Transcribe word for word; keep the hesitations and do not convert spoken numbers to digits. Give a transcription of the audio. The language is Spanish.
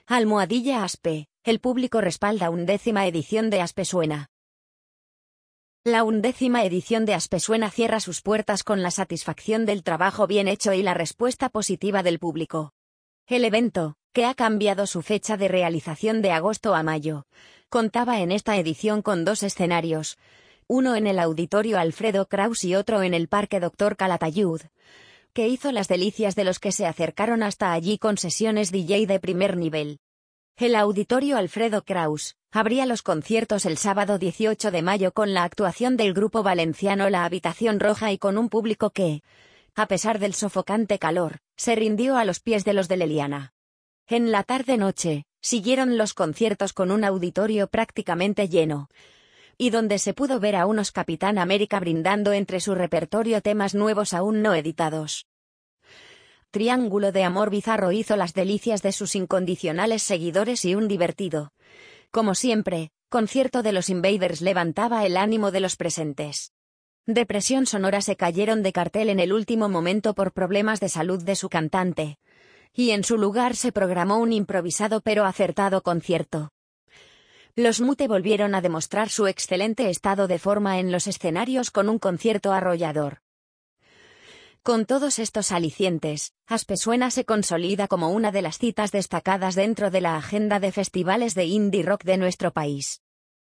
Almohadilla Aspe, el público respalda undécima edición de Aspe Suena. La undécima edición de Aspe Suena cierra sus puertas con la satisfacción del trabajo bien hecho y la respuesta positiva del público. El evento, que ha cambiado su fecha de realización de agosto a mayo, contaba en esta edición con dos escenarios, uno en el Auditorio Alfredo Kraus y otro en el Parque Doctor Calatayud, que hizo las delicias de los que se acercaron hasta allí con sesiones D J de primer nivel. El Auditorio Alfredo Kraus abría los conciertos el sábado dieciocho de mayo con la actuación del grupo valenciano La Habitación Roja y con un público que, a pesar del sofocante calor, se rindió a los pies de los de Leliana. En la tarde-noche, siguieron los conciertos con un auditorio prácticamente lleno, y donde se pudo ver a unos Capitán América brindando entre su repertorio temas nuevos aún no editados. Triángulo de Amor Bizarro hizo las delicias de sus incondicionales seguidores y un divertido, como siempre, concierto de los Invaders levantaba el ánimo de los presentes. Depresión Sonora se cayeron de cartel en el último momento por problemas de salud de su cantante, y en su lugar se programó un improvisado pero acertado concierto. Los Mute volvieron a demostrar su excelente estado de forma en los escenarios con un concierto arrollador. Con todos estos alicientes, Aspe Suena se consolida como una de las citas destacadas dentro de la agenda de festivales de indie rock de nuestro país.